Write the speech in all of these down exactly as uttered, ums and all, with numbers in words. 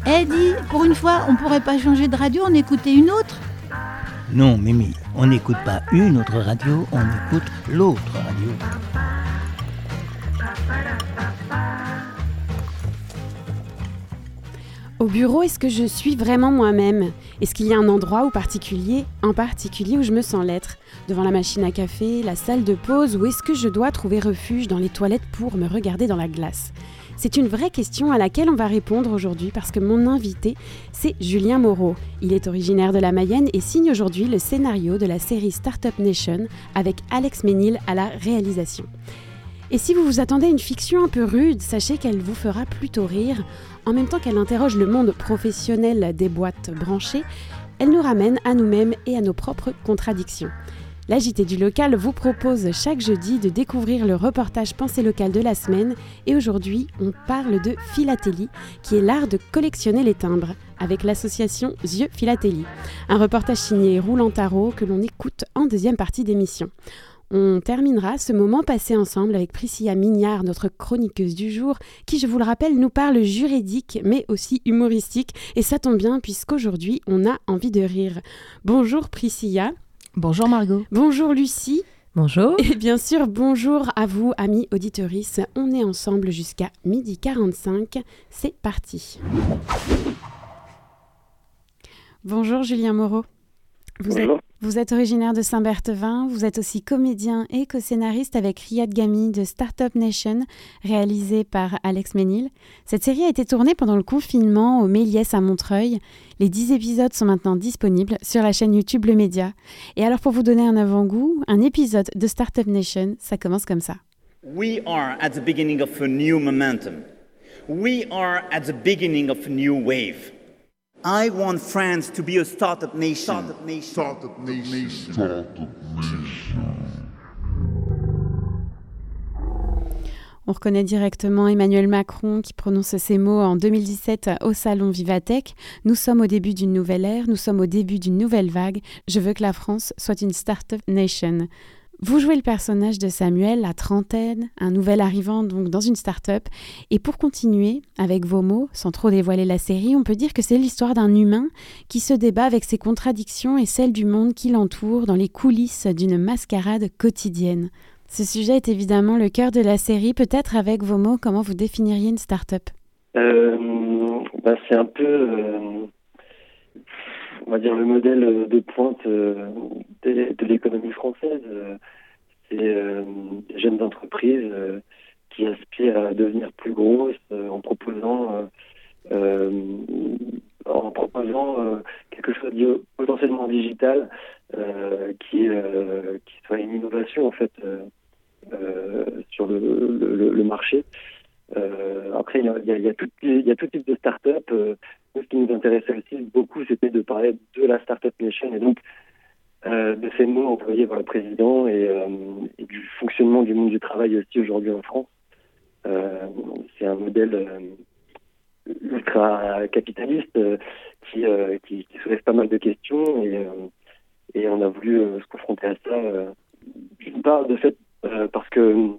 Eh dis, pour une fois, on pourrait pas changer de radio, en écouter une autre? Non, Mimi, on n'écoute pas une autre radio, on écoute l'autre radio. Au bureau, est-ce que je suis vraiment moi-même? Est-ce qu'il y a un endroit ou particulier, en particulier où je me sens l'être? Devant la machine à café, la salle de pause, ou est-ce que je dois trouver refuge dans les toilettes pour me regarder dans la glace? C'est une vraie question à laquelle on va répondre aujourd'hui parce que mon invité, c'est Julien Moreau. Il est originaire de la Mayenne et signe aujourd'hui le scénario de la série Startup Nation avec Alex Ménil à la réalisation. Et si vous vous attendez à une fiction un peu rude, sachez qu'elle vous fera plutôt rire. En même temps qu'elle interroge le monde professionnel des boîtes branchées, elle nous ramène à nous-mêmes et à nos propres contradictions. La J T du local vous propose chaque jeudi de découvrir le reportage Pensée locale de la semaine. Et aujourd'hui, on parle de philatélie, qui est l'art de collectionner les timbres, avec l'association Yeux Philatélie. Un reportage signé Roland Tarot que l'on écoute en deuxième partie d'émission. On terminera ce moment passé ensemble avec Priscilla Mignard, notre chroniqueuse du jour, qui, je vous le rappelle, nous parle juridique, mais aussi humoristique. Et ça tombe bien, puisqu'aujourd'hui, on a envie de rire. Bonjour Priscilla. Bonjour Margot. Bonjour Lucie. Bonjour. Et bien sûr, bonjour à vous, amis auditorices. On est ensemble jusqu'à midi quarante-cinq. C'est parti. Bonjour Julien Moreau. Vous Bonjour. êtes, vous êtes originaire de Saint-Berthevin, vous êtes aussi comédien et co-scénariste avec Riyad Ghami de Startup Nation, réalisé par Alex Ménil. Cette série a été tournée pendant le confinement au Méliès à Montreuil. Les dix épisodes sont maintenant disponibles sur la chaîne YouTube Le Média. Et alors pour vous donner un avant-goût, un épisode de Startup Nation, ça commence comme ça. We are at the beginning of a new momentum. We are at the beginning of a new wave. I want France to be a startup nation. Startup nation. Startup nation. Startup nation. On reconnaît directement Emmanuel Macron qui prononce ces mots en deux mille dix-sept au salon Vivatech. Nous sommes au début d'une nouvelle ère, nous sommes au début d'une nouvelle vague. Je veux que la France soit une startup nation. Vous jouez le personnage de Samuel, la trentaine, un nouvel arrivant donc dans une start-up. Et pour continuer, avec vos mots, sans trop dévoiler la série, on peut dire que c'est l'histoire d'un humain qui se débat avec ses contradictions et celles du monde qui l'entoure dans les coulisses d'une mascarade quotidienne. Ce sujet est évidemment le cœur de la série. Peut-être avec vos mots, comment vous définiriez une start-up ? euh, bah C'est un peu... Euh... on va dire le modèle de pointe de, de l'économie française. C'est euh, des jeunes entreprises euh, qui aspirent à devenir plus grosses euh, en proposant euh, en proposant euh, quelque chose de potentiellement digital euh, qui, euh, qui soit une innovation en fait euh, euh, sur le, le, le marché. Euh, après, il y a, il y a, il y a, tout, il y a tout type de start-up. Euh, ce qui nous intéressait aussi beaucoup, c'était de parler de la Startup Nation et donc euh, de ces mots employés par le président et, euh, et du fonctionnement du monde du travail aussi aujourd'hui en France. Euh, c'est un modèle euh, ultra capitaliste euh, qui, euh, qui, qui soulève pas mal de questions et, euh, et on a voulu euh, se confronter à ça. Euh, d'une part, de fait, euh, parce que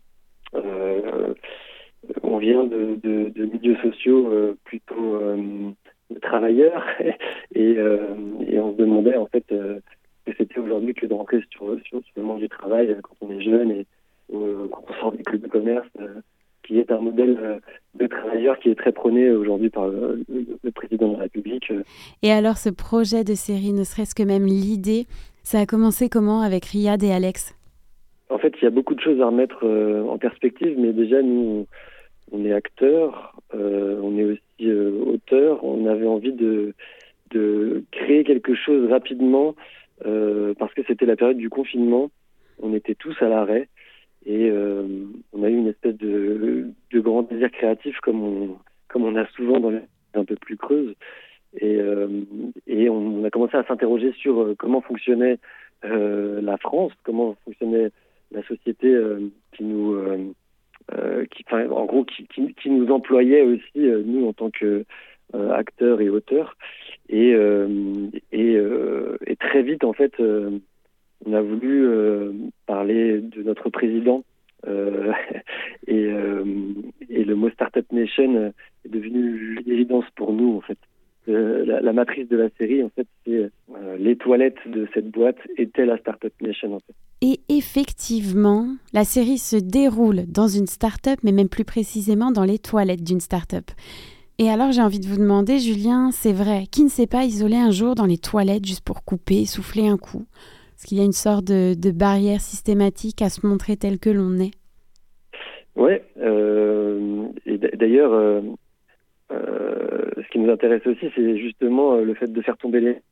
euh, on vient de, de, de milieux sociaux euh, plutôt euh, de travailleurs et, euh, et on se demandait en fait euh, que c'était aujourd'hui que de rentrer sur, sur, sur le monde du travail quand on est jeune et euh, quand on sort des clubs de commerce, euh, qui est un modèle euh, de travailleur qui est très prôné aujourd'hui par le, le, le président de la République. Et alors ce projet de série, ne serait-ce que même l'idée, ça a commencé comment avec Riyad et Alex ? En fait, il y a beaucoup de choses à remettre euh, en perspective, mais déjà nous on, on est acteurs, euh, on est aussi euh, auteurs, on avait envie de, de créer quelque chose rapidement euh, parce que c'était la période du confinement, on était tous à l'arrêt et euh, on a eu une espèce de, de grand désir créatif comme on, comme on a souvent dans les un peu plus creuses et, euh, et on a commencé à s'interroger sur euh, comment fonctionnait euh, la France, comment fonctionnait la société euh, qui nous... Euh, Euh, qui, enfin, en gros, qui, qui, qui nous employait aussi, euh, nous, en tant que euh, acteurs et auteurs. Et, euh, et, euh, et très vite, en fait, euh, on a voulu euh, parler de notre président. Euh, et, euh, et le mot Startup Nation est devenu une évidence pour nous, en fait. euh, la, la matrice de la série, en fait, c'est euh, les toilettes de cette boîte étaient la Startup Nation, en fait. Et effectivement, la série se déroule dans une start-up, mais même plus précisément dans les toilettes d'une start-up. Et alors, j'ai envie de vous demander, Julien, c'est vrai, qui ne s'est pas isolé un jour dans les toilettes juste pour couper, souffler un coup ? Est-ce qu'il y a une sorte de, de barrière systématique à se montrer tel que l'on est ? Ouais, euh, et d'ailleurs, euh, euh, ce qui nous intéresse aussi, c'est justement le fait de faire tomber les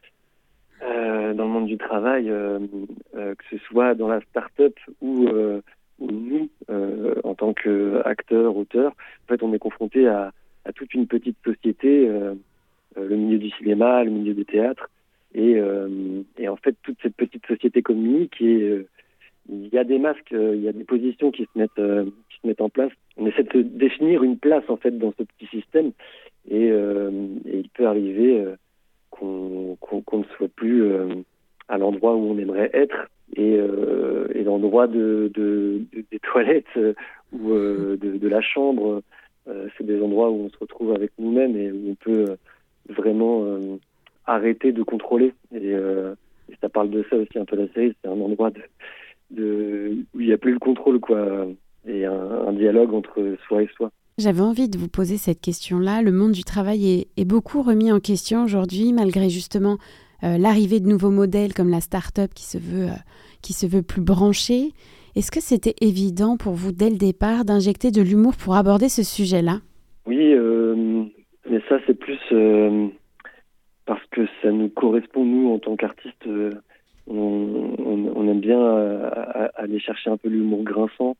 euh, dans le monde du travail, euh, euh, que ce soit dans la start-up ou, euh, ou nous, euh, en tant qu'acteurs, auteurs. En fait, on est confronté à, à toute une petite société, euh, le milieu du cinéma, le milieu du théâtre, et, euh, et en fait, toute cette petite société communique et euh, il y a des masques, euh, il y a des positions qui se mettent, euh, qui se mettent en place. On essaie de se définir une place en fait dans ce petit système, et, euh, et il peut arriver euh, qu'on, qu'on, qu'on ne soit plus euh, à l'endroit où on aimerait être, et, euh, et l'endroit de, de, de des toilettes euh, ou euh, de, de la chambre, euh, c'est des endroits où on se retrouve avec nous-mêmes et où on peut euh, vraiment euh, arrêter de contrôler. Et, euh, et ça parle de ça aussi un peu la série. C'est un endroit de De, où il n'y a plus le contrôle, quoi, et un, un dialogue entre soi et soi. J'avais envie de vous poser cette question-là. Le monde du travail est, est beaucoup remis en question aujourd'hui, malgré justement euh, l'arrivée de nouveaux modèles comme la start-up qui se veut, euh, qui se veut plus branchée. Est-ce que c'était évident pour vous, dès le départ, d'injecter de l'humour pour aborder ce sujet-là ? Oui, euh, mais ça, c'est plus euh, parce que ça nous correspond, nous, en tant qu'artistes. Euh, On, on, on aime bien euh, aller chercher un peu l'humour grinçant.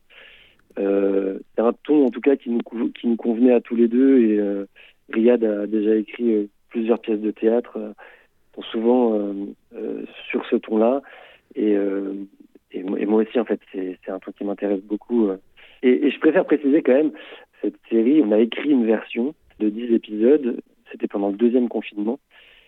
Euh, c'est un ton, en tout cas, qui nous, qui nous convenait à tous les deux. Et euh, Riyad a déjà écrit euh, plusieurs pièces de théâtre, euh, sont souvent euh, euh, sur ce ton-là. Et, euh, et, et moi aussi, en fait, c'est, c'est un truc qui m'intéresse beaucoup. Euh. Et, et je préfère préciser quand même, cette série, on a écrit une version de dix épisodes. C'était pendant le deuxième confinement.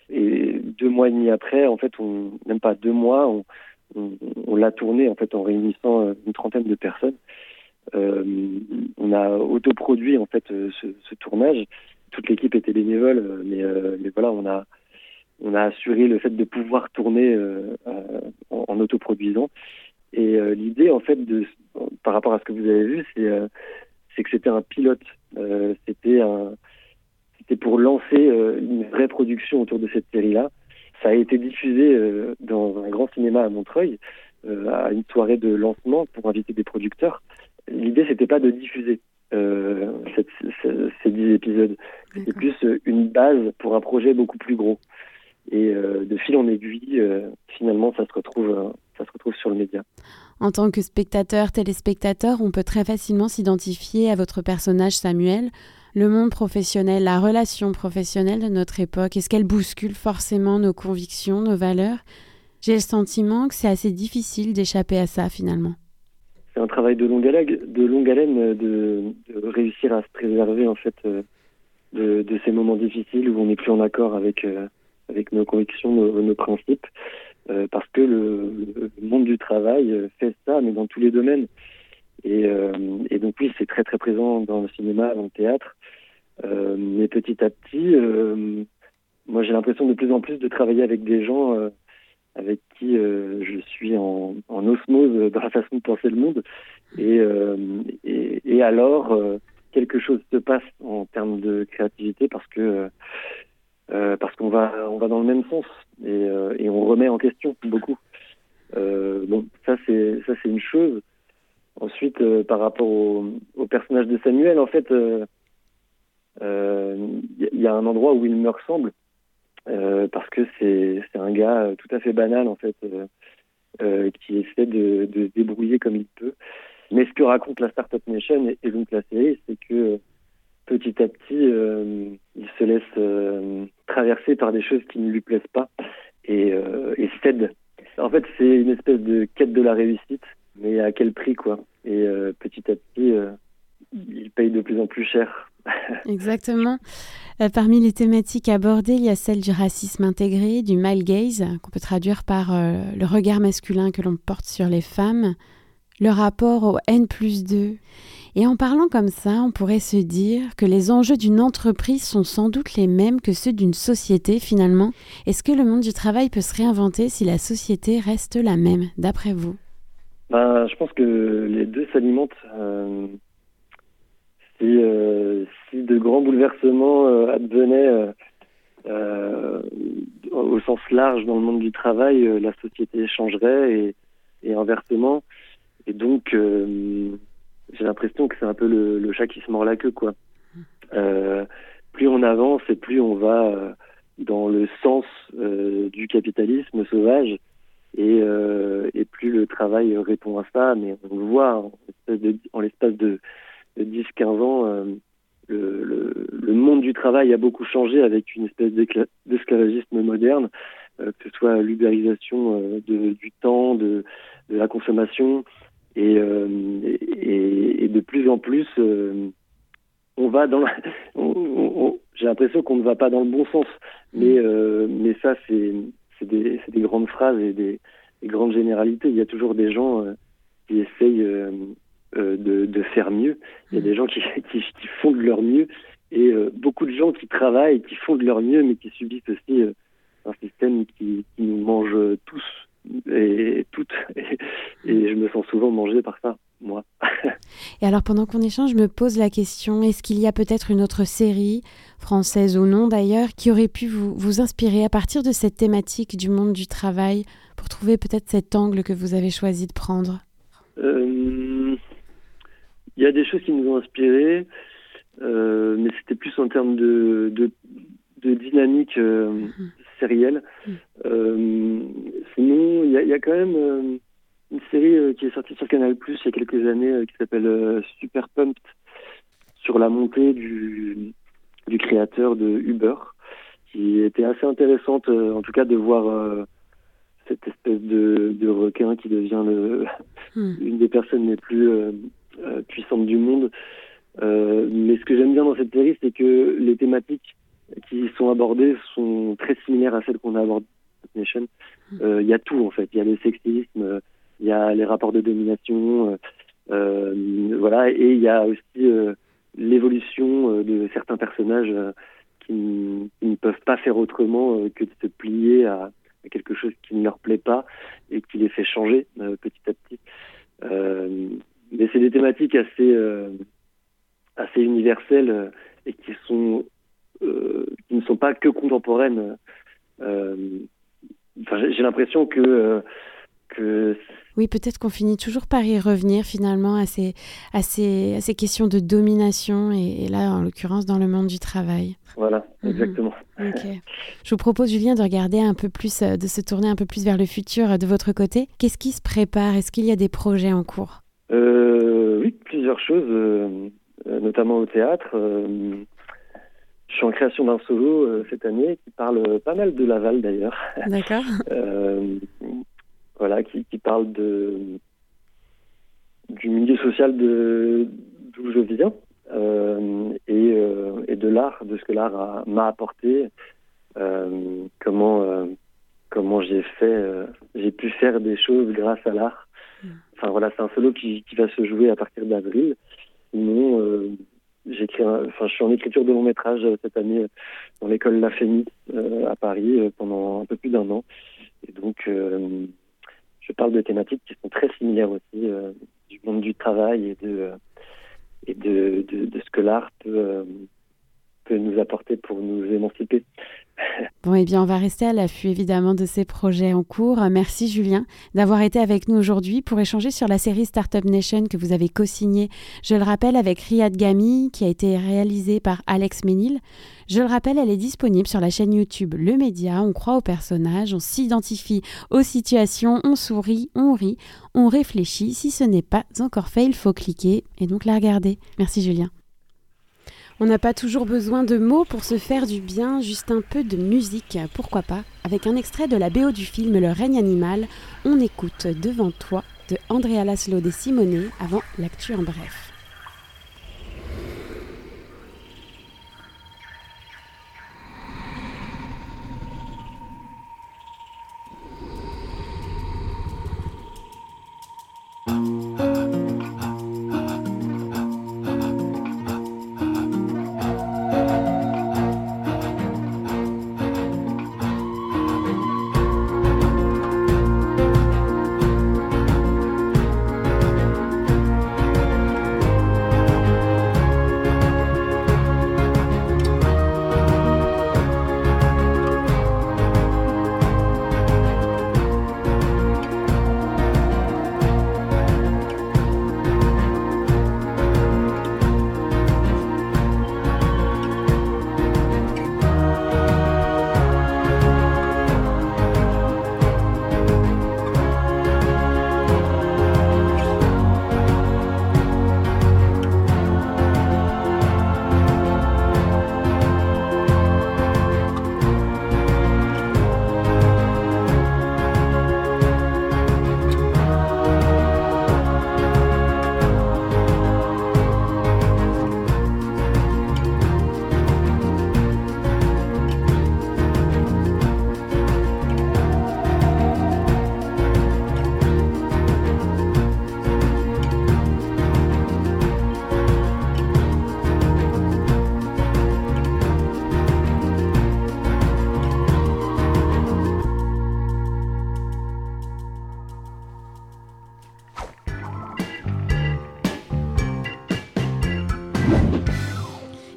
Et deux mois et demi après, en fait, on, même pas deux mois, on, on, on l'a tourné en fait en réunissant une trentaine de personnes. Euh, on a autoproduit en fait ce, ce tournage. Toute l'équipe était bénévole, mais, euh, mais voilà, on a on a assuré le fait de pouvoir tourner euh, en, en autoproduisant. Et euh, l'idée en fait de par rapport à ce que vous avez vu, c'est euh, c'est que c'était un pilote. Euh, c'était un C'était pour lancer euh, une vraie production autour de cette série-là. Ça a été diffusé euh, dans un grand cinéma à Montreuil, euh, à une soirée de lancement pour inviter des producteurs. L'idée, c'était pas de diffuser euh, cette, cette, ces dix épisodes. C'était plus euh, une base pour un projet beaucoup plus gros. Et euh, de fil en aiguille, euh, finalement, ça se retrouve, euh, ça se retrouve sur le média. En tant que spectateur, téléspectateur, on peut très facilement s'identifier à votre personnage Samuel. Le monde professionnel, la relation professionnelle de notre époque, est-ce qu'elle bouscule forcément nos convictions, nos valeurs ? J'ai le sentiment que c'est assez difficile d'échapper à ça finalement. C'est un travail de longue haleine, de, longue haleine de, de réussir à se préserver en fait de, de ces moments difficiles où on n'est plus en accord avec, avec nos convictions, nos, nos principes, euh, parce que le, le monde du travail fait ça, mais dans tous les domaines. Et, euh, et donc oui, c'est très très présent dans le cinéma, dans le théâtre. Euh, mais petit à petit, euh, moi j'ai l'impression de plus en plus de travailler avec des gens euh, avec qui euh, je suis en, en osmose dans la façon de penser le monde. Et, euh, et, et alors, euh, quelque chose se passe en termes de créativité parce que euh, parce qu'on va on va dans le même sens et, euh, et on remet en question beaucoup. Euh, bon, ça c'est ça c'est une chose. Ensuite, euh, par rapport au, au personnage de Samuel, en fait, il euh, euh, y, y a un endroit où il me ressemble, euh, parce que c'est, c'est un gars tout à fait banal, en fait, euh, euh, qui essaie de, de se débrouiller comme il peut. Mais ce que raconte la Startup Nation et, et donc la série, c'est que petit à petit, euh, il se laisse euh, traverser par des choses qui ne lui plaisent pas et, euh, et cède. En fait, c'est une espèce de quête de la réussite. Mais à quel prix, quoi ? Et euh, petit à petit, euh, il paye de plus en plus cher. Exactement. Euh, parmi les thématiques abordées, il y a celle du racisme intégré, du male gaze, qu'on peut traduire par euh, le regard masculin que l'on porte sur les femmes, le rapport au N plus deux. Et en parlant comme ça, on pourrait se dire que les enjeux d'une entreprise sont sans doute les mêmes que ceux d'une société finalement. Est-ce que le monde du travail peut se réinventer si la société reste la même, d'après vous ? Ben, je pense que les deux s'alimentent. Euh, si, euh, si de grands bouleversements euh, advenaient euh, euh, au sens large dans le monde du travail, euh, la société changerait et, et inversement. Et donc, euh, j'ai l'impression que c'est un peu le, le chat qui se mord la queue, quoi. Euh, plus on avance et plus on va euh, dans le sens euh, du capitalisme sauvage. Et, euh, et plus le travail répond à ça, mais on le voit en l'espace de, en l'espace de, de dix à quinze ans, euh, le, le, le monde du travail a beaucoup changé avec une espèce d'esclavagisme moderne, euh, que ce soit l'ubérisation euh, de, du temps, de, de la consommation, et, euh, et, et de plus en plus, euh, on va dans la, on, on, on, j'ai l'impression qu'on ne va pas dans le bon sens, mais, euh, mais ça c'est C'est des, c'est des grandes phrases et des, des grandes généralités. Il y a toujours des gens euh, qui essayent euh, euh, de, de faire mieux. Il y a des gens qui, qui, qui font de leur mieux et euh, beaucoup de gens qui travaillent, qui font de leur mieux, mais qui subissent aussi euh, un système qui, qui nous mange tous et toutes. Et, et je me sens souvent mangé par ça, moi. Et alors, pendant qu'on échange, je me pose la question, est-ce qu'il y a peut-être une autre série, française ou non d'ailleurs, qui aurait pu vous, vous inspirer à partir de cette thématique du monde du travail pour trouver peut-être cet angle que vous avez choisi de prendre ? euh, Il y a des choses qui nous ont inspirés, euh, mais c'était plus en termes de, de, de dynamique euh, mmh. sérielle. Mmh. Euh, sinon, il y, y a quand même... Euh, une série euh, qui est sortie sur Canal plus, il y a quelques années, euh, qui s'appelle euh, Super Pumped, sur la montée du, du créateur de Uber, qui était assez intéressante, euh, en tout cas de voir euh, cette espèce de, de requin qui devient le, mm. une des personnes les plus euh, euh, puissantes du monde. Euh, mais ce que j'aime bien dans cette série, c'est que les thématiques qui sont abordées sont très similaires à celles qu'on a abordées dans Nation. Il euh, y a tout en fait, il y a le sexisme, il y a les rapports de domination, euh, euh, voilà, et il y a aussi euh, l'évolution euh, de certains personnages euh, qui, n- qui ne peuvent pas faire autrement euh, que de se plier à, à quelque chose qui ne leur plaît pas et qui les fait changer euh, petit à petit. Euh, mais c'est des thématiques assez, euh, assez universelles euh, et qui sont, euh, qui ne sont pas que contemporaines. Euh, enfin, j'ai, j'ai l'impression que euh, Que... Oui, peut-être qu'on finit toujours par y revenir finalement à ces, à ces, à ces questions de domination et, et là, en l'occurrence, dans le monde du travail. Voilà, exactement. Mmh. Okay. Je vous propose, Julien, de regarder un peu plus, de se tourner un peu plus vers le futur de votre côté. Qu'est-ce qui se prépare ? Est-ce qu'il y a des projets en cours ? euh, Oui, plusieurs choses, euh, notamment au théâtre. Euh, je suis en création d'un solo euh, cette année qui parle pas mal de Laval d'ailleurs. D'accord. euh, Voilà, qui, qui parle de, du milieu social de, d'où je viens euh, et, euh, et de l'art, de ce que l'art a, m'a apporté, euh, comment, euh, comment j'ai fait, euh, j'ai pu faire des choses grâce à l'art. Enfin voilà, c'est un solo qui, qui va se jouer à partir d'avril. Sinon, euh, j'ai écrit un, enfin, je suis en écriture de long métrage cette année dans l'école La Fémis euh, à Paris euh, pendant un peu plus d'un an. Et donc, euh, je parle de thématiques qui sont très similaires aussi, euh, du monde du travail et de, euh, et de, de, de ce que l'art peut, euh, peut nous apporter pour nous émanciper. Bon, eh bien, on va rester à l'affût, évidemment, de ces projets en cours. Merci, Julien, d'avoir été avec nous aujourd'hui pour échanger sur la série Startup Nation que vous avez co-signée, je le rappelle, avec Riyad Ghami, qui a été réalisée par Alex Ménil. Je le rappelle, elle est disponible sur la chaîne YouTube Le Média. On croit aux personnages, on s'identifie aux situations, on sourit, on rit, on réfléchit. Si ce n'est pas encore fait, il faut cliquer et donc la regarder. Merci, Julien. On n'a pas toujours besoin de mots pour se faire du bien, juste un peu de musique, pourquoi pas. Avec un extrait de la B O du film Le règne animal, on écoute Devant toi de Andrea Laszlo De Simone avant l'actu en bref.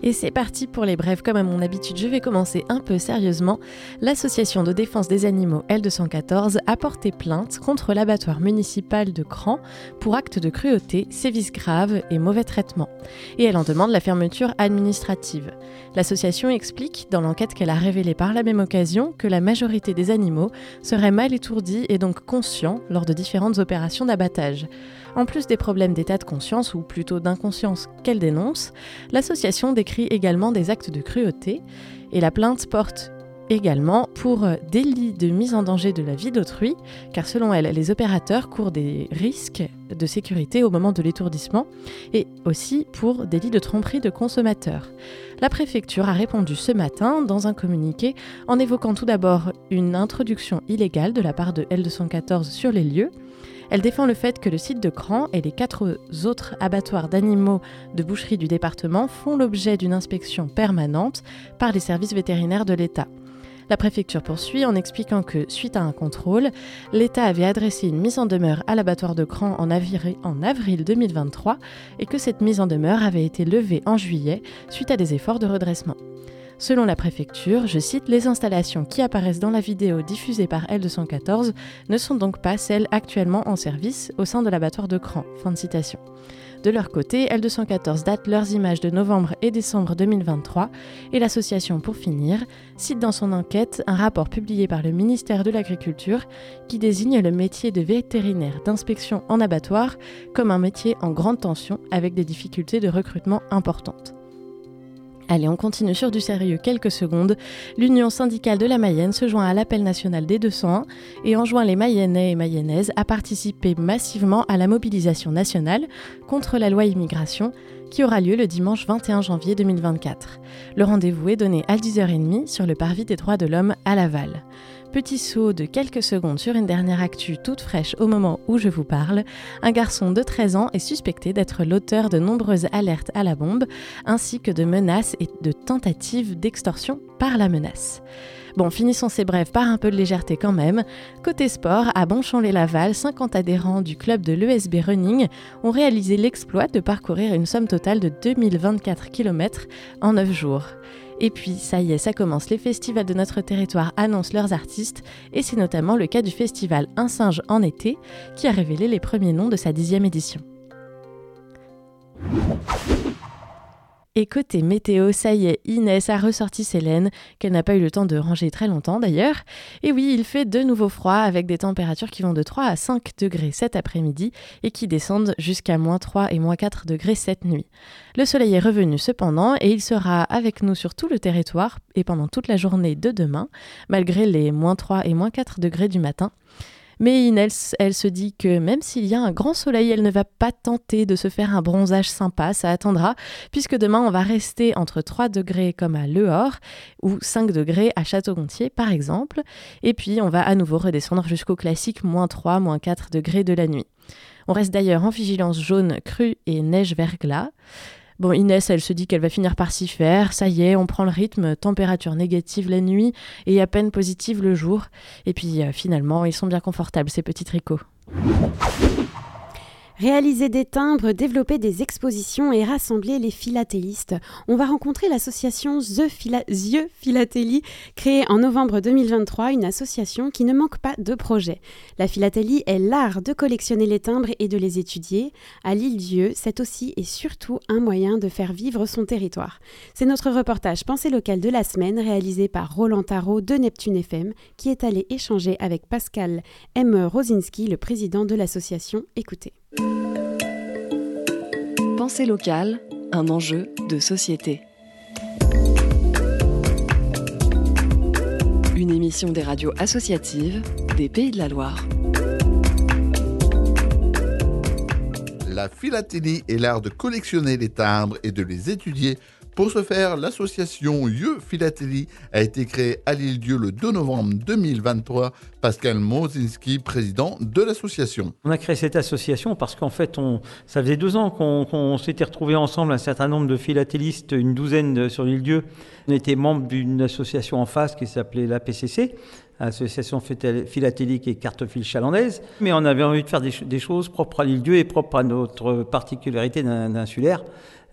Et c'est parti pour les brèves. Comme à mon habitude, je vais commencer un peu sérieusement. L'association de défense des animaux L deux cent quatorze a porté plainte contre l'abattoir municipal de Cran pour actes de cruauté, sévices graves et mauvais traitement. Et elle en demande la fermeture administrative. L'association explique, dans l'enquête qu'elle a révélée par la même occasion, que la majorité des animaux seraient mal étourdis et donc conscients lors de différentes opérations d'abattage. En plus des problèmes d'état de conscience, ou plutôt d'inconscience qu'elle dénonce, l'association décrit également des actes de cruauté et la plainte porte également pour délit de mise en danger de la vie d'autrui, car selon elle, les opérateurs courent des risques de sécurité au moment de l'étourdissement et aussi pour délit de tromperie de consommateurs. La préfecture a répondu ce matin dans un communiqué en évoquant tout d'abord une introduction illégale de la part de L deux cent quatorze sur les lieux. Elle défend le fait que le site de Cran et les quatre autres abattoirs d'animaux de boucherie du département font l'objet d'une inspection permanente par les services vétérinaires de l'État. La préfecture poursuit en expliquant que, suite à un contrôle, l'État avait adressé une mise en demeure à l'abattoir de Cran en avril, en avril deux mille vingt-trois et que cette mise en demeure avait été levée en juillet suite à des efforts de redressement. Selon la préfecture, je cite, « Les installations qui apparaissent dans la vidéo diffusée par L deux cent quatorze ne sont donc pas celles actuellement en service au sein de l'abattoir de Cran. » Fin de citation. De leur côté, L deux cent quatorze date leurs images de novembre et décembre deux mille vingt-trois et l'association, pour finir, cite dans son enquête un rapport publié par le ministère de l'Agriculture qui désigne le métier de vétérinaire d'inspection en abattoir comme un métier en grande tension avec des difficultés de recrutement importantes. Allez, on continue sur du sérieux quelques secondes. L'Union syndicale de la Mayenne se joint à l'appel national des deux cent un et enjoint les Mayennais et Mayennaises à participer massivement à la mobilisation nationale contre la loi immigration qui aura lieu le dimanche vingt et un janvier deux mille vingt-quatre. Le rendez-vous est donné à dix heures trente sur le parvis des droits de l'homme à Laval. Petit saut de quelques secondes sur une dernière actu toute fraîche au moment où je vous parle. Un garçon de treize ans est suspecté d'être l'auteur de nombreuses alertes à la bombe, ainsi que de menaces et de tentatives d'extorsion par la menace. Bon, finissons ces brèves par un peu de légèreté quand même. Côté sport, à Bonchamp-lès-Laval, cinquante adhérents du club de l'E S B Running ont réalisé l'exploit de parcourir une somme totale de deux mille vingt-quatre kilomètres en neuf jours. Et puis, ça y est, ça commence. Les festivals de notre territoire annoncent leurs artistes et c'est notamment le cas du festival Un singe en été qui a révélé les premiers noms de sa dixième édition. Et côté météo, ça y est, Inès a ressorti ses laines, qu'elle n'a pas eu le temps de ranger très longtemps d'ailleurs. Et oui, il fait de nouveau froid avec des températures qui vont de trois à cinq degrés cet après-midi et qui descendent jusqu'à moins trois et moins quatre degrés cette nuit. Le soleil est revenu cependant et il sera avec nous sur tout le territoire et pendant toute la journée de demain, malgré les moins trois et moins quatre degrés du matin. Mais Inès, elle se dit que même s'il y a un grand soleil, elle ne va pas tenter de se faire un bronzage sympa, ça attendra, puisque demain on va rester entre trois degrés comme à Lehor ou cinq degrés à Château-Gontier par exemple, et puis on va à nouveau redescendre jusqu'au classique moins trois, moins quatre degrés de la nuit. On reste d'ailleurs en vigilance jaune, crue et neige-verglas. Bon, Inès, elle se dit qu'elle va finir par s'y faire. Ça y est, on prend le rythme, température négative la nuit et à peine positive le jour. Et puis euh, finalement, ils sont bien confortables, ces petits tricots. Réaliser des timbres, développer des expositions et rassembler les philatélistes. On va rencontrer l'association The, Phila- The Philatélie, créée en novembre deux mille vingt-trois, une association qui ne manque pas de projets. La philatélie est l'art de collectionner les timbres et de les étudier. À l'Île-Dieu, c'est aussi et surtout un moyen de faire vivre son territoire. C'est notre reportage Pensée locale de la semaine, réalisé par Roland Tarot de Neptune F M, qui est allé échanger avec Pascal M. Rosinski, le président de l'association. Écoutez. Pensée locale, un enjeu de société. Une émission des radios associatives des Pays de la Loire. La philatélie est l'art de collectionner les timbres et de les étudier. Pour ce faire, l'association The Philatélie a été créée à l'Île-Dieu le deux novembre deux mille vingt-trois. Pascal Mozinski, président de l'association. On a créé cette association parce qu'en fait, on, ça faisait deux ans qu'on, qu'on s'était retrouvés ensemble, un certain nombre de philatélistes, une douzaine de, sur l'Île-Dieu. On était membre d'une association en face qui s'appelait l'A P C C, Association Philatélique et Cartophile Chalandaise. Mais on avait envie de faire des, des choses propres à l'Île-Dieu et propres à notre particularité d'insulaire.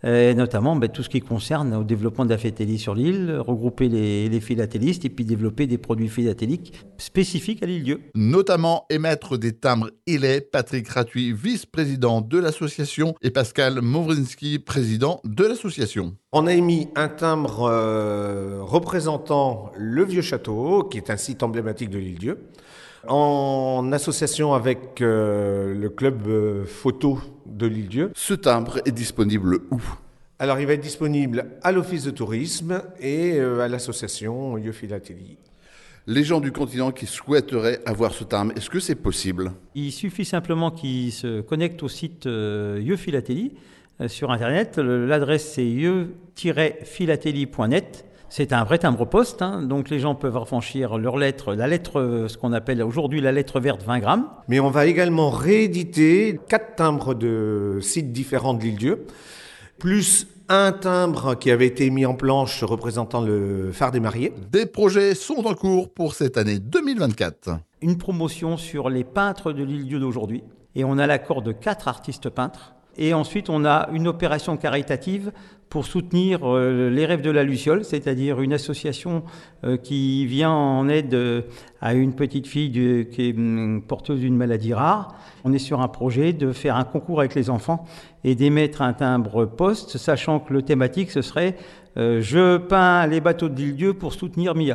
et notamment ben, tout ce qui concerne au développement de la philatélie sur l'île, regrouper les, les philatélistes et puis développer des produits philatéliques spécifiques à l'île-dieu. Notamment émettre des timbres Illet, Patrick Ratuy, vice-président de l'association, et Pascal Mowrinski, président de l'association. On a émis un timbre euh, représentant le Vieux Château, qui est un site emblématique de l'île-dieu, en association avec euh, le club euh, photo de l'île-dieu. Ce timbre est disponible où ? Alors, il va être disponible à l'office de tourisme et euh, à l'association Vieux Philatélie. Les gens du continent qui souhaiteraient avoir ce timbre, est-ce que c'est possible ? Il suffit simplement qu'ils se connectent au site euh, Vieux Philatélie euh, sur Internet. Le, l'adresse, c'est vieux tiret philatélie point net. C'est un vrai timbre-poste, hein, donc les gens peuvent affranchir leur lettre, la lettre, ce qu'on appelle aujourd'hui la lettre verte vingt grammes. Mais on va également rééditer quatre timbres de sites différents de l'île-dieu, plus un timbre qui avait été mis en planche représentant le phare des mariés. Des projets sont en cours pour cette année deux mille vingt-quatre. Une promotion sur les peintres de l'île-dieu d'aujourd'hui, et on a l'accord de quatre artistes peintres. Et ensuite, on a une opération caritative pour soutenir euh, les rêves de la Luciole, c'est-à-dire une association euh, qui vient en aide euh, à une petite fille de, qui est hum, porteuse d'une maladie rare. On est sur un projet de faire un concours avec les enfants et d'émettre un timbre poste, sachant que le thématique, ce serait euh, « Je peins les bateaux de l'île-dieu pour soutenir Mia ».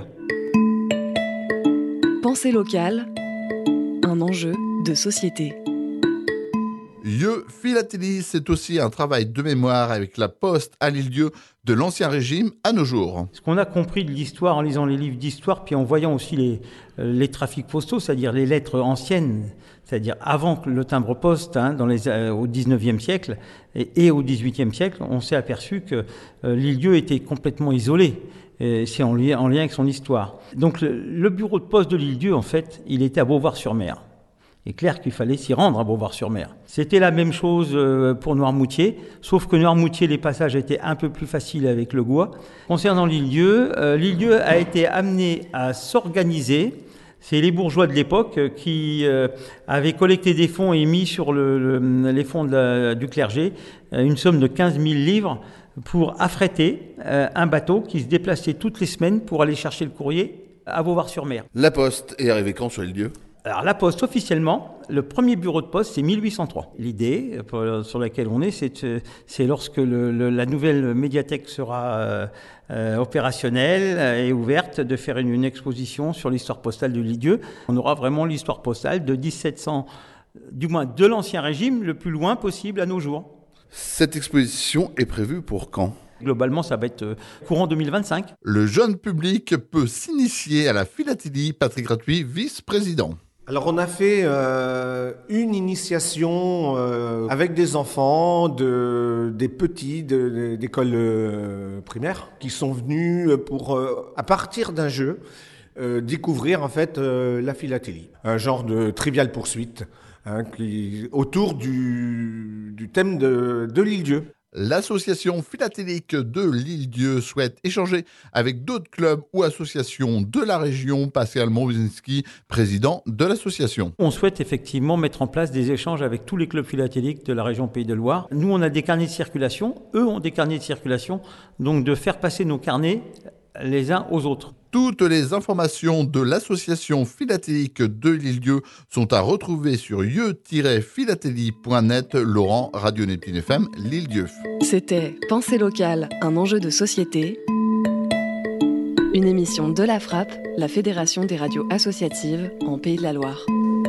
Pensée locale, un enjeu de société. Vieux Philatélie, c'est aussi un travail de mémoire avec la poste à l'île-dieu de l'Ancien Régime à nos jours. Ce qu'on a compris de l'histoire en lisant les livres d'histoire, puis en voyant aussi les, les trafics postaux, c'est-à-dire les lettres anciennes, c'est-à-dire avant le timbre-poste, hein, dans les, euh, au dix-neuvième siècle et, et au dix-huitième siècle, on s'est aperçu que euh, l'île-dieu était complètement isolé. Et c'est en lien, en lien avec son histoire. Donc le, le bureau de poste de l'île-dieu, en fait, il était à Beauvoir-sur-Mer. Il est clair qu'il fallait s'y rendre à Beauvoir-sur-Mer. C'était la même chose pour Noirmoutier, sauf que Noirmoutier, les passages étaient un peu plus faciles avec le Gois. Concernant l'île-dieu, euh, l'île-dieu a été amené à s'organiser. C'est les bourgeois de l'époque qui euh, avaient collecté des fonds et mis sur le, le, les fonds de la, du clergé euh, une somme de quinze mille livres pour affréter euh, un bateau qui se déplaçait toutes les semaines pour aller chercher le courrier à Beauvoir-sur-Mer. La poste est arrivée quand sur l'île-dieu ? Alors la poste, officiellement, le premier bureau de poste, c'est mille huit cent trois. L'idée sur laquelle on est, c'est, c'est lorsque le, le, la nouvelle médiathèque sera euh, euh, opérationnelle et ouverte, de faire une, une exposition sur l'histoire postale de l'île-dieu. On aura vraiment l'histoire postale de dix-sept cents, du moins de l'Ancien Régime, le plus loin possible à nos jours. Cette exposition est prévue pour quand ? Globalement, ça va être courant deux mille vingt-cinq. Le jeune public peut s'initier à la philatélie. Patrick Ratuy, vice-président. Alors on a fait euh, une initiation euh, avec des enfants, de, des petits de, de, d'école euh, primaire qui sont venus pour, euh, à partir d'un jeu, euh, découvrir en fait euh, la philatélie. Un genre de trivial poursuite hein, qui, autour du, du thème de, de l'île-dieu. L'association philatélique de l'île-dieu souhaite échanger avec d'autres clubs ou associations de la région. Pascal Mowrinski, président de l'association. On souhaite effectivement mettre en place des échanges avec tous les clubs philatéliques de la région Pays de Loire. Nous, on a des carnets de circulation, eux ont des carnets de circulation, donc de faire passer nos carnets les uns aux autres. Toutes les informations de l'association philatélique de l'île-dieu sont à retrouver sur vieux tiret philatélie point net. Laurent, Radio Neptune F M, l'île-dieu. C'était Pensée locale, un enjeu de société. Une émission de la Frappe, la Fédération des radios associatives en Pays de la Loire.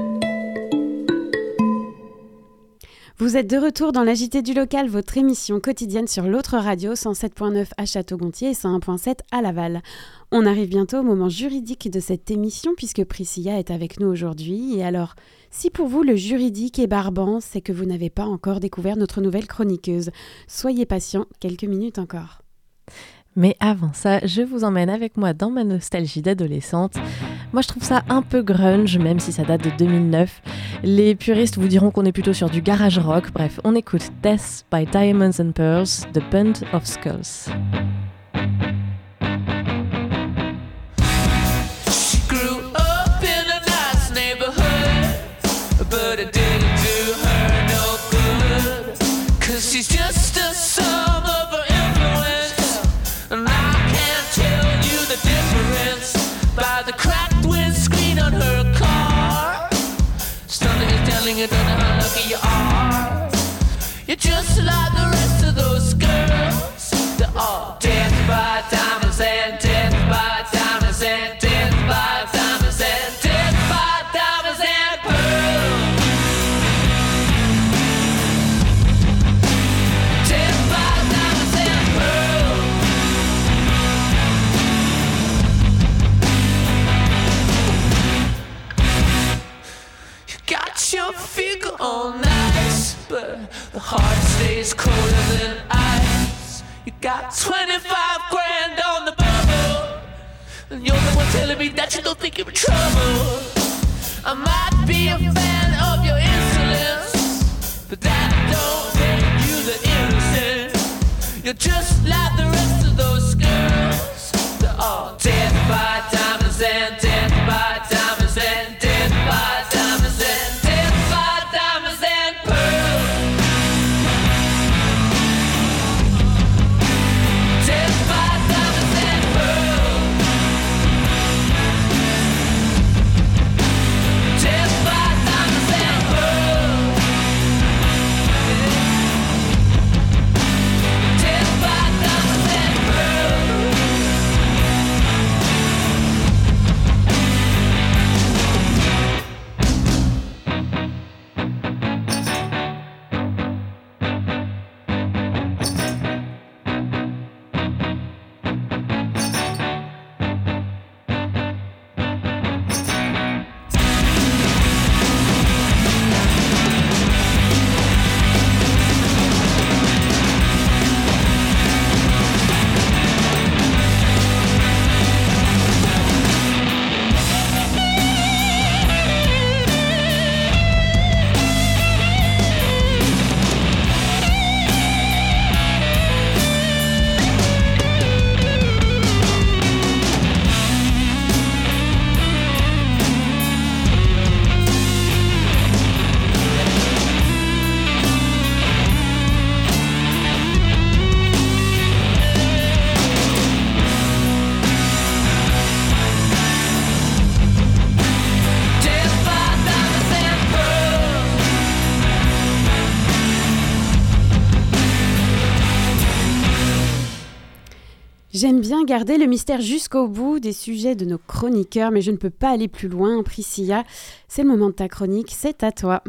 Vous êtes de retour dans l'A J T du local, votre émission quotidienne sur l'autre radio, cent sept virgule neuf à Château-Gontier et cent un virgule sept à Laval. On arrive bientôt au moment juridique de cette émission puisque Priscilla est avec nous aujourd'hui. Et alors, si pour vous le juridique est barbant, c'est que vous n'avez pas encore découvert notre nouvelle chroniqueuse. Soyez patients, quelques minutes encore. Mais avant ça, je vous emmène avec moi dans ma nostalgie d'adolescente. Moi, je trouve ça un peu grunge, même si ça date de deux mille neuf. Les puristes vous diront qu'on est plutôt sur du garage rock. Bref, on écoute Death by Diamonds and Pearls, The Band of Skulls. She grew up in a nice neighborhood, but it didn't do her no good, 'cause she's just a summer just like the rest of those girls. They're all death by diamonds and death by diamonds and death by diamonds and death by diamonds and pearls. Death by diamonds and pearls. You got your figure all nice, but the heart stays colder than ice. You got twenty-five grand on the bubble, and you're the one telling me that you don't think you're in trouble. I might be a fan of your insolence, but that don't make you the innocent. You're just like the rest of those girls. They're all death by diamonds and death by diamonds and death by diamonds and death by diamonds and pearls. Death by diamonds and pearls. Death by diamonds and pearls. Death by diamonds and pearls. Death by diamonds and pearls. J'aime bien garder le mystère jusqu'au bout des sujets de nos chroniqueurs, mais je ne peux pas aller plus loin. Priscilla, c'est le moment de ta chronique, c'est à toi.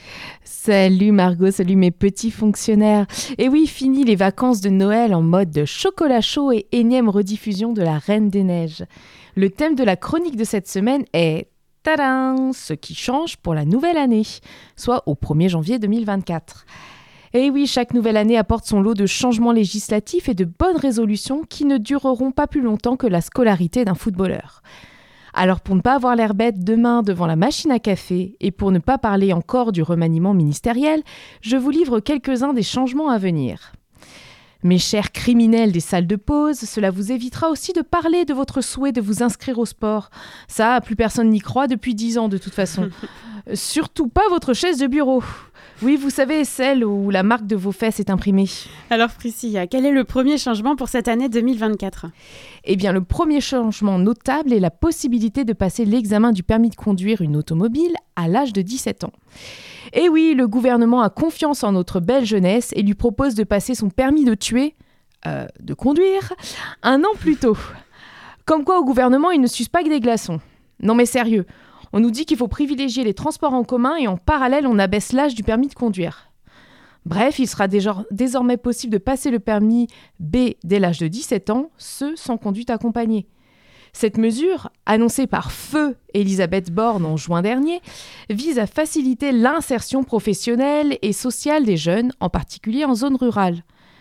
Salut Margot, salut mes petits fonctionnaires. Et oui, fini les vacances de Noël en mode chocolat chaud et énième rediffusion de la Reine des Neiges. Le thème de la chronique de cette semaine est tadam, ce qui change pour la nouvelle année, soit au premier janvier deux mille vingt-quatre. Et oui, chaque nouvelle année apporte son lot de changements législatifs et de bonnes résolutions qui ne dureront pas plus longtemps que la scolarité d'un footballeur. Alors pour ne pas avoir l'air bête demain devant la machine à café et pour ne pas parler encore du remaniement ministériel, je vous livre quelques-uns des changements à venir. Mes chers criminels des salles de pause, cela vous évitera aussi de parler de votre souhait de vous inscrire au sport. Ça, plus personne n'y croit depuis dix ans de toute façon. Surtout pas votre chaise de bureau. Oui, vous savez, celle où la marque de vos fesses est imprimée. Alors Priscilla, quel est le premier changement pour cette année deux mille vingt-quatre ? Eh bien, le premier changement notable est la possibilité de passer l'examen du permis de conduire une automobile à l'âge de dix-sept ans. Et oui, le gouvernement a confiance en notre belle jeunesse et lui propose de passer son permis de tuer, euh, de conduire, un an plus tôt. Comme quoi, au gouvernement, ils ne sucent pas que des glaçons. Non mais sérieux, on nous dit qu'il faut privilégier les transports en commun et en parallèle, on abaisse l'âge du permis de conduire. Bref, il sera déjà, désormais possible de passer le permis B dès l'âge de dix-sept ans, ce sans conduite accompagnée. Cette mesure, annoncée par Feu Elisabeth Borne en juin dernier, vise à faciliter l'insertion professionnelle et sociale des jeunes, en particulier en zone rurale.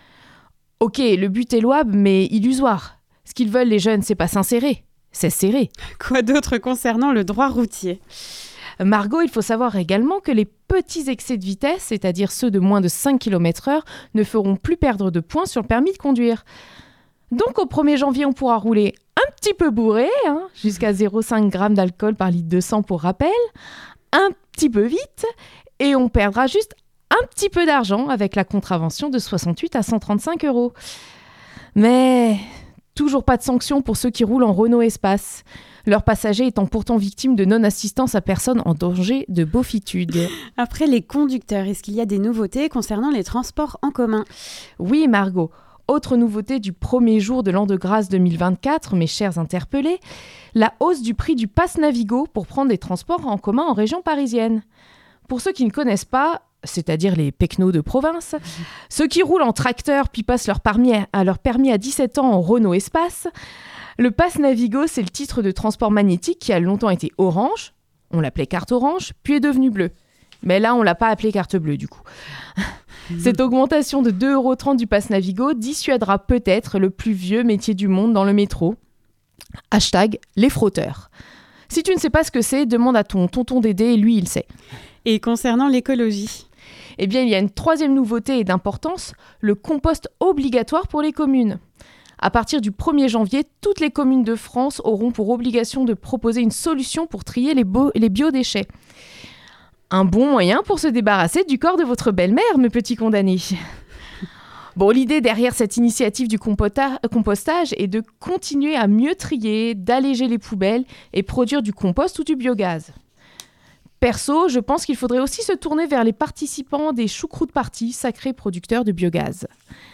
Ok, le but est louable, mais illusoire. Ce qu'ils veulent, les jeunes, c'est pas s'insérer, c'est serrer. Quoi d'autre concernant le droit routier ? Margot, il faut savoir également que les petits excès de vitesse, c'est-à-dire ceux de moins de cinq kilomètres heure, ne feront plus perdre de points sur le permis de conduire. Donc au premier janvier, on pourra rouler un petit peu bourré, hein, jusqu'à zéro virgule cinq grammes d'alcool par litre de sang pour rappel, un petit peu vite, et on perdra juste un petit peu d'argent avec la contravention de soixante-huit à cent trente-cinq euros. Mais toujours pas de sanction pour ceux qui roulent en Renault Espace. leurs passagers étant pourtant victimes de non-assistance à personne en danger de beaufitude. Après les conducteurs, est-ce qu'il y a des nouveautés concernant les transports en commun ? Oui, Margot. Autre nouveauté du premier jour de l'an de grâce deux mille vingt-quatre, mes chers interpellés, la hausse du prix du pass Navigo pour prendre des transports en commun en région parisienne. Pour ceux qui ne connaissent pas, c'est-à-dire les pecnos de province, ceux qui roulent en tracteur puis passent leur permis à, leur permis à dix-sept ans en Renault Espace, le pass Navigo, c'est le titre de transport magnétique qui a longtemps été orange, on l'appelait carte orange, puis est devenu bleu. Mais là, on ne l'a pas appelé carte bleue du coup. Cette augmentation de deux euros trente du pass Navigo dissuadera peut-être le plus vieux métier du monde dans le métro. Hashtag les frotteurs. Si tu ne sais pas ce que c'est, demande à ton tonton Dédé, lui il sait. Et concernant l'écologie ? Eh bien, il y a une troisième nouveauté et d'importance, le compost obligatoire pour les communes. À partir du premier janvier, toutes les communes de France auront pour obligation de proposer une solution pour trier les, beaux, les biodéchets. Un bon moyen pour se débarrasser du corps de votre belle-mère, mes petits condamnés. Bon, l'idée derrière cette initiative du compota- compostage est de continuer à mieux trier, d'alléger les poubelles et produire du compost ou du biogaz. Perso, je pense qu'il faudrait aussi se tourner vers les participants des choucroutes parties, sacrés producteurs de biogaz.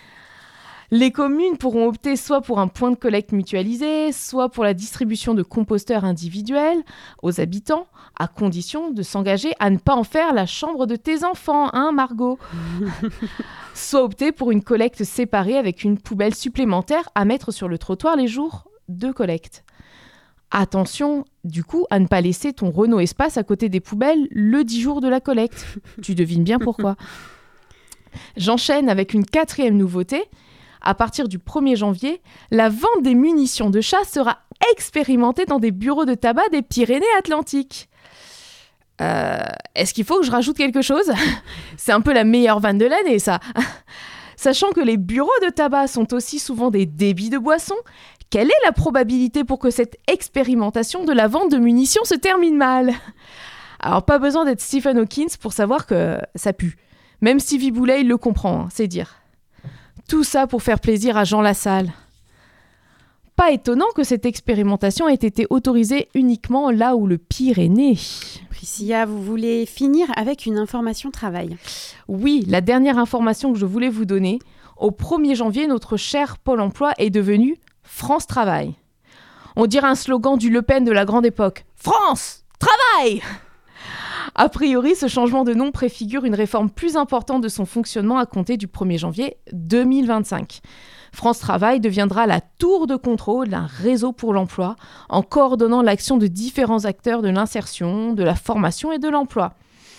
Les communes pourront opter soit pour un point de collecte mutualisé, soit pour la distribution de composteurs individuels aux habitants, à condition de s'engager à ne pas en faire la chambre de tes enfants, hein Margot ? Soit opter pour une collecte séparée avec une poubelle supplémentaire à mettre sur le trottoir les jours de collecte. Attention, du coup, à ne pas laisser ton Renault Espace à côté des poubelles le dix jours de la collecte. Tu devines bien pourquoi. J'enchaîne avec une quatrième nouveauté. À partir du premier janvier, la vente des munitions de chasse sera expérimentée dans des bureaux de tabac des Pyrénées-Atlantiques. Euh, est-ce qu'il faut que je rajoute quelque chose ? C'est un peu la meilleure vanne de l'année, ça. Sachant que les bureaux de tabac sont aussi souvent des débits de boissons, quelle est la probabilité pour que cette expérimentation de la vente de munitions se termine mal ? Alors, pas besoin d'être Stephen Hawking pour savoir que ça pue. Même Stevie Boulet, il le comprend, hein, c'est dire. Tout ça pour faire plaisir à Jean Lassalle. Pas étonnant que cette expérimentation ait été autorisée uniquement là où le pire est né. Priscilla, vous voulez finir avec une information travail ? Oui, la dernière information que je voulais vous donner. Au premier janvier, notre cher Pôle emploi est devenu France Travail. On dirait un slogan du Le Pen de la grande époque. France Travail ! A priori, ce changement de nom préfigure une réforme plus importante de son fonctionnement à compter du premier janvier deux mille vingt-cinq. France Travail deviendra la tour de contrôle d'un réseau pour l'emploi, en coordonnant l'action de différents acteurs de l'insertion, de la formation et de l'emploi.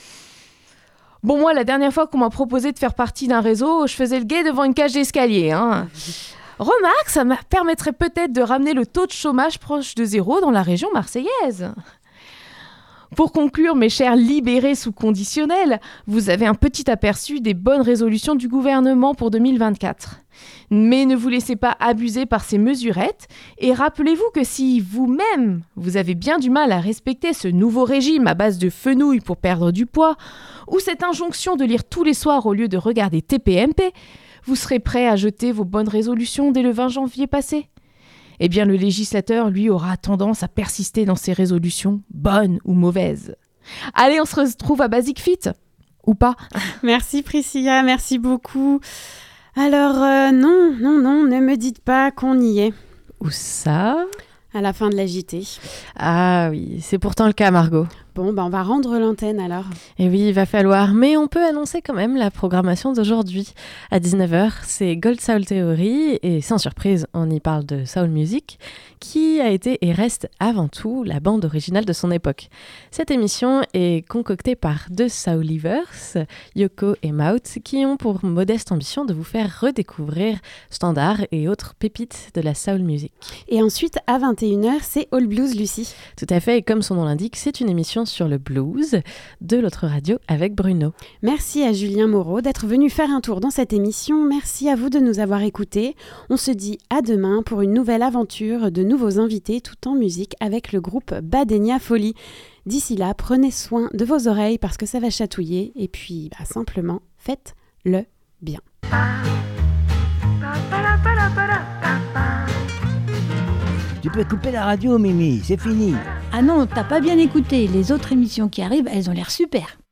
Bon, moi, la dernière fois qu'on m'a proposé de faire partie d'un réseau, je faisais le guet devant une cage d'escalier, hein. Remarque, ça me permettrait peut-être de ramener le taux de chômage proche de zéro dans la région marseillaise. Pour conclure, mes chers libérés sous conditionnel, vous avez un petit aperçu des bonnes résolutions du gouvernement pour deux mille vingt-quatre. Mais ne vous laissez pas abuser par ces mesurettes et rappelez-vous que si vous-même, vous avez bien du mal à respecter ce nouveau régime à base de fenouil pour perdre du poids, ou cette injonction de lire tous les soirs au lieu de regarder T P M P, vous serez prêt à jeter vos bonnes résolutions dès le vingt janvier passé ? Eh bien, le législateur, lui, aura tendance à persister dans ses résolutions, bonnes ou mauvaises. Allez, on se retrouve à Basic Fit, ou pas ? Merci Priscilla, merci beaucoup. Alors, euh, non, non, non, ne me dites pas qu'on y est. Où ça ? À la fin de la J T. Ah oui, c'est pourtant le cas, Margot. Bon, ben on va rendre l'antenne alors. Et oui, il va falloir. Mais on peut annoncer quand même la programmation d'aujourd'hui. À dix-neuf heures, c'est Gold Soul Theory. Et sans surprise, on y parle de soul music, qui a été et reste avant tout la bande originale de son époque. Cette émission est concoctée par deux soulivers, Yoko et Maut, qui ont pour modeste ambition de vous faire redécouvrir standards et autres pépites de la soul music. Et ensuite, à vingt et une heures, c'est All Blues Lucie. Tout à fait, et comme son nom l'indique, c'est une émission sur le blues de l'autre radio avec Bruno. Merci à Julien Moreau d'être venu faire un tour dans cette émission. Merci à vous de nous avoir écoutés. On se dit à demain pour une nouvelle aventure de nouveaux invités tout en musique avec le groupe Badenia Folie. D'ici là, prenez soin de vos oreilles parce que ça va chatouiller et puis bah, simplement faites-le bien. Tu peux couper la radio, Mimi, c'est fini. Ah non, t'as pas bien écouté. Les autres émissions qui arrivent, elles ont l'air super.